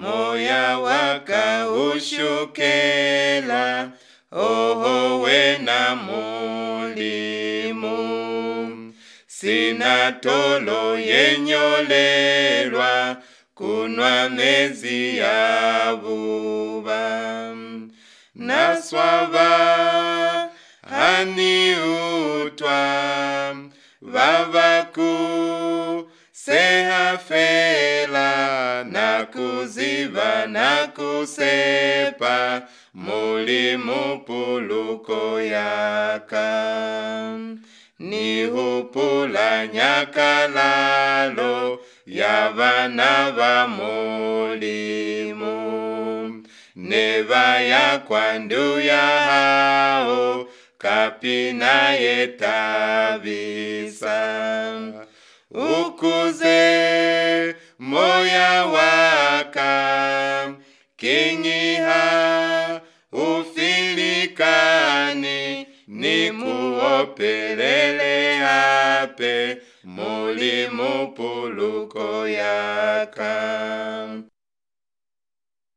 moya wakaushukela, oho wena mulimo. Sina tolo yenyolelwa, kunwa mezi ya buba. Naswaba hani utwa, babaku seha fela, na kuziba na kusepa, mulimu puluko yaka. Ni hupula nyakalalo, yabana ba mulimu. Neva ya kwandu ya hao, kapina yetabisa. Ukuze moya waka, kinyiha ufilikani, ni muopelele hape, mulimu puluko yaka.